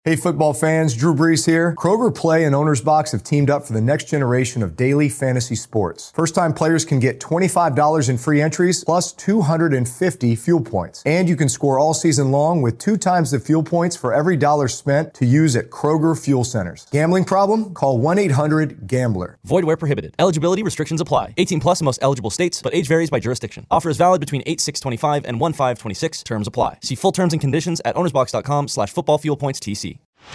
Hey football fans, Drew Brees here. Kroger Play and Owner's Box have teamed up for the next generation of daily fantasy sports. First-time players can get $25 in free entries plus 250 fuel points. And you can score all season long with 2 times the fuel points for every dollar spent to use at Kroger Fuel Centers. Gambling problem? Call 1-800-GAMBLER. Void where prohibited. Eligibility restrictions apply. 18 plus in most eligible states, but age varies by jurisdiction. Offer is valid between 8/6/25 and 1/5/26. Terms apply. See full terms and conditions at ownersbox.com/footballfuelpoints-TC.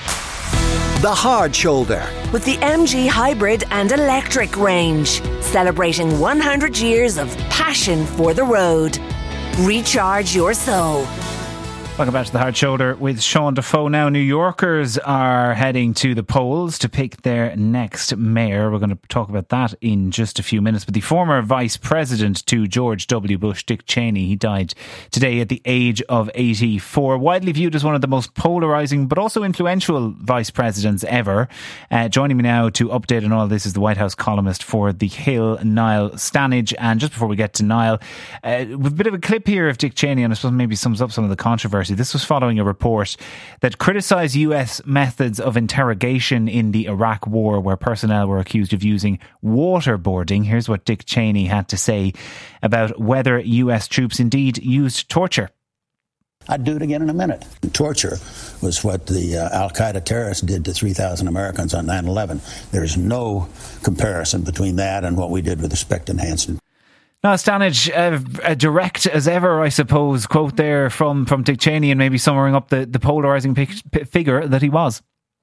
The Hard Shoulder with the MG Hybrid and Electric range, celebrating 100 years of passion for the road. Recharge your soul. Welcome back to The Hard Shoulder with Sean Defoe. Now, New Yorkers are heading to the polls to pick their next mayor. We're going to talk about that in just a few minutes. But the former vice president to George W. Bush, Dick Cheney, he died today at the age of 84. Widely viewed as one of the most polarising but also influential vice presidents ever. Joining me now to update on all this is the White House columnist for The Hill, Niall Stanage. And just before we get to Niall, a bit of a clip here of Dick Cheney, and I suppose maybe sums up some of the controversy. This was following a report that criticised US methods of interrogation in the Iraq War, where personnel were accused of using waterboarding. Here's what Dick Cheney had to say about whether US troops indeed used torture. I'd do it again in a minute. Torture was what the al-Qaeda terrorists did to 3,000 Americans on 9/11. There's no comparison between that and what we did with respect to Hanson. Now, Stanage, a direct as ever, I suppose, quote there from Dick Cheney, and maybe summing up the polarising figure that he was.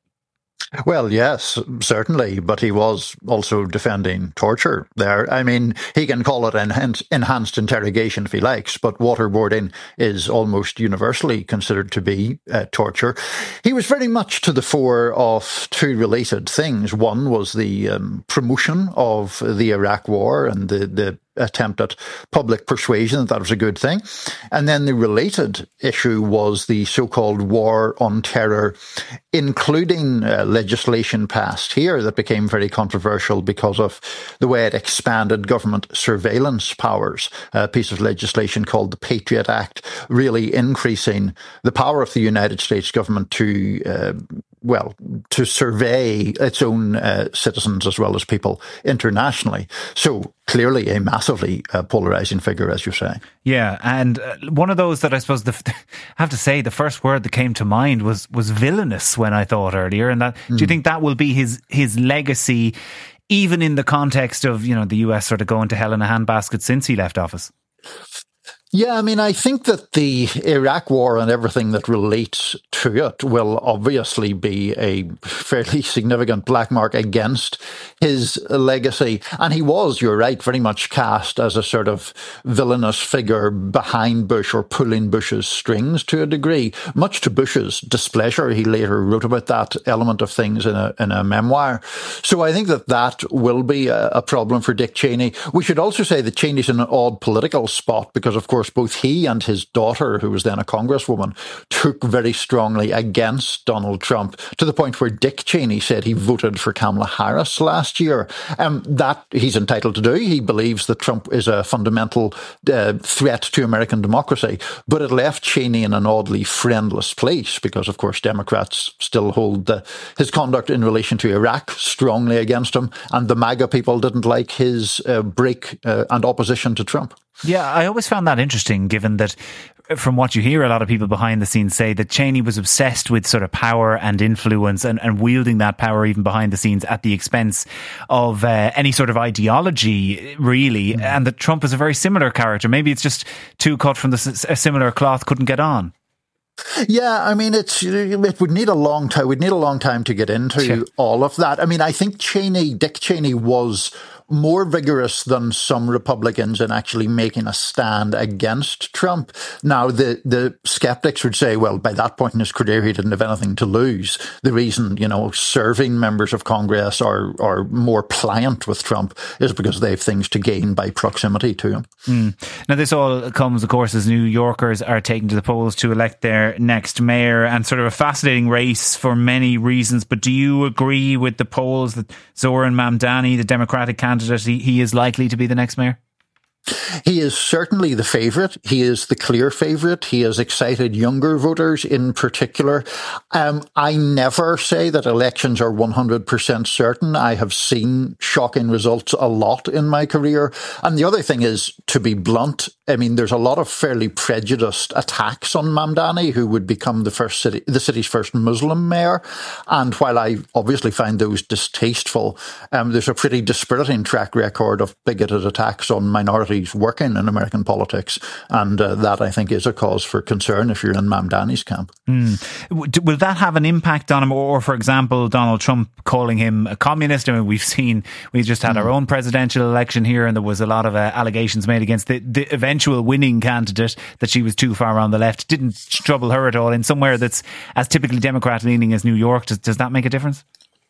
Well, yes, certainly, but he was also defending torture there. I mean, he can call it enhanced interrogation if he likes, but waterboarding is almost universally considered to be torture. He was very much to the fore of 2 related things. One was the promotion of the Iraq War and the attempt at public persuasion that was a good thing. And then the related issue was the so-called war on terror, including legislation passed here that became very controversial because of the way it expanded government surveillance powers. A piece of legislation called the Patriot Act, really increasing the power of the United States government to survey its own citizens as well as people internationally. So clearly a massively polarising figure, as you say. Yeah, and one of those that I suppose, I have to say, the first word that came to mind was villainous when I thought earlier. And that, do you think that will be his legacy, even in the context of, you know, the US sort of going to hell in a handbasket since he left office? Yeah, I mean, I think that the Iraq War and everything that relates to it will obviously be a fairly significant black mark against his legacy. And he was, you're right, very much cast as a sort of villainous figure behind Bush or pulling Bush's strings to a degree, much to Bush's displeasure. He later wrote about that element of things in a memoir. So I think that will be a problem for Dick Cheney. We should also say that Cheney's in an odd political spot because, of course, both he and his daughter, who was then a congresswoman, took very strongly against Donald Trump to the point where Dick Cheney said he voted for Kamala Harris last year. That he's entitled to do. He believes that Trump is a fundamental threat to American democracy. But it left Cheney in an oddly friendless place because, of course, Democrats still hold his conduct in relation to Iraq strongly against him. And the MAGA people didn't like his break and opposition to Trump. Yeah, I always found that interesting, given that from what you hear, a lot of people behind the scenes say that Cheney was obsessed with sort of power and influence and wielding that power even behind the scenes at the expense of any sort of ideology, really, and that Trump is a very similar character. Maybe it's just two cut from a similar cloth couldn't get on. Yeah, I mean, it would need a long time. We'd need a long time to get into all of that. I mean, I think Dick Cheney was more vigorous than some Republicans in actually making a stand against Trump. Now, the skeptics would say, well, by that point in his career, he didn't have anything to lose. The reason, serving members of Congress are more pliant with Trump is because they have things to gain by proximity to him. Now, this all comes, of course, as New Yorkers are taken to the polls to elect their next mayor, and sort of a fascinating race for many reasons. But do you agree with the polls that Zoran Mamdani, the Democratic candidate, he is likely to be the next mayor? He is certainly the favourite. He is the clear favourite. He has excited younger voters in particular. I never say that elections are 100% certain. I have seen shocking results a lot in my career. And the other thing is, to be blunt, I mean, there's a lot of fairly prejudiced attacks on Mamdani, who would become the city's first Muslim mayor. And while I obviously find those distasteful, there's a pretty dispiriting track record of bigoted attacks on minorities working in American politics, and that I think is a cause for concern if you're in Mamdani's camp. Will that have an impact on him, or for example Donald Trump calling him a communist? I mean, we just had our own presidential election here, and there was a lot of allegations made against the eventual winning candidate that she was too far on the left. Didn't trouble her at all in somewhere that's as typically Democrat leaning as New York. Does that make a difference?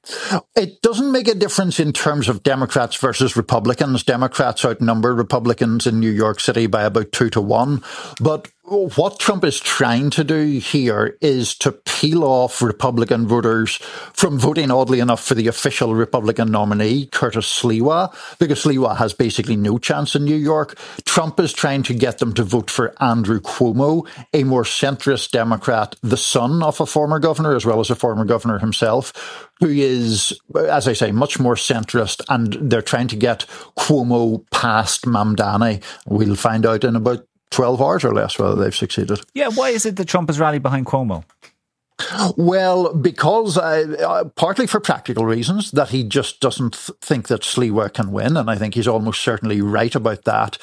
It doesn't make a difference in terms of Democrats versus Republicans. Democrats outnumber Republicans in New York City by about 2-1. But what Trump is trying to do here is to peel off Republican voters from voting, oddly enough, for the official Republican nominee, Curtis Sliwa, because Sliwa has basically no chance in New York. Trump is trying to get them to vote for Andrew Cuomo, a more centrist Democrat, the son of a former governor, as well as a former governor himself, who is, as I say, much more centrist, and they're trying to get Cuomo past Mamdani. We'll find out in about 12 hours or less whether they've succeeded. Yeah, why is it that Trump has rallied behind Cuomo? Well, because partly for practical reasons, that he just doesn't think that Sliwa can win, and I think he's almost certainly right about that.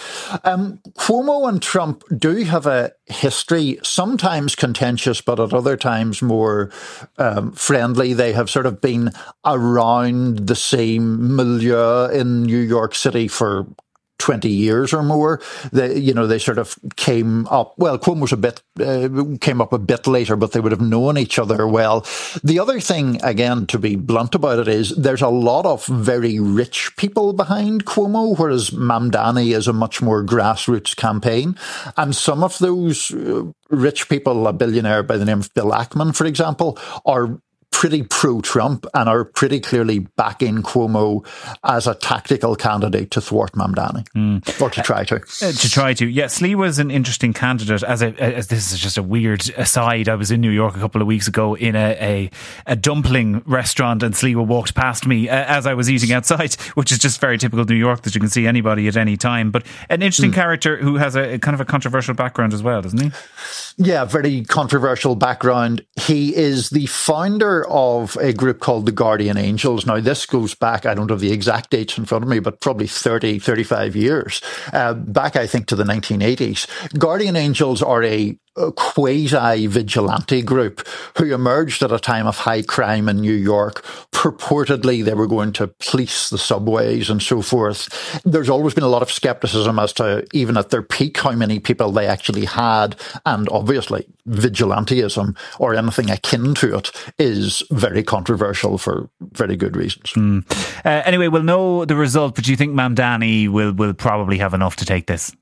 Cuomo and Trump do have a history, sometimes contentious, but at other times more friendly. They have sort of been around the same milieu in New York City for 20 years or more. They sort of came up, well, Cuomo's came up a bit later, but they would have known each other well. The other thing, again, to be blunt about it, is there's a lot of very rich people behind Cuomo, whereas Mamdani is a much more grassroots campaign. And some of those rich people, a billionaire by the name of Bill Ackman, for example, are pretty pro-Trump and are pretty clearly backing Cuomo as a tactical candidate to thwart Mamdani, or to try to. Yeah, Sliwa's an interesting candidate. As this is just a weird aside, I was in New York a couple of weeks ago in a dumpling restaurant, and Sliwa walked past me as I was eating outside, which is just very typical New York, that you can see anybody at any time. But an interesting character who has a kind of a controversial background as well, doesn't he? Yeah, very controversial background. He is the founder of a group called the Guardian Angels. Now, this goes back, I don't have the exact dates in front of me, but probably 30, 35 years, back, I think, to the 1980s. Guardian Angels are a quasi-vigilante group who emerged at a time of high crime in New York. Purportedly, they were going to police the subways and so forth. There's always been a lot of skepticism as to, even at their peak, how many people they actually had. And obviously, vigilanteism, or anything akin to it, is very controversial for very good reasons. Anyway, we'll know the result, but do you think Mamdani will probably have enough to take this?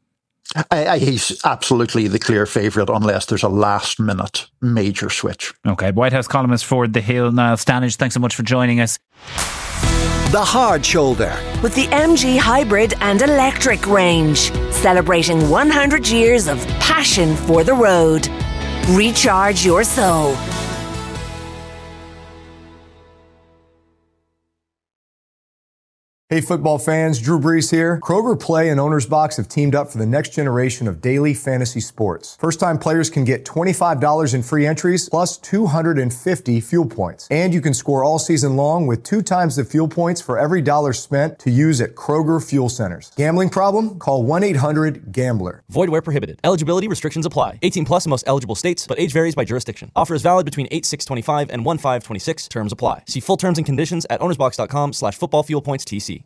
He's absolutely the clear favourite unless there's a last-minute major switch. OK, White House columnist for The Hill, Niall Stanage, thanks so much for joining us. The Hard Shoulder. With the MG Hybrid and Electric range, celebrating 100 years of passion for the road. Recharge your soul. Hey football fans, Drew Brees here. Kroger Play and Owner's Box have teamed up for the next generation of daily fantasy sports. First-time players can get $25 in free entries plus 250 fuel points. And you can score all season long with 2 times the fuel points for every dollar spent to use at Kroger fuel centers. Gambling problem? Call 1-800-GAMBLER. Void where prohibited. Eligibility restrictions apply. 18 plus in most eligible states, but age varies by jurisdiction. Offer is valid between 8/6/25 and 1/5/26. Terms apply. See full terms and conditions at ownersbox.com/footballfuelpointstc.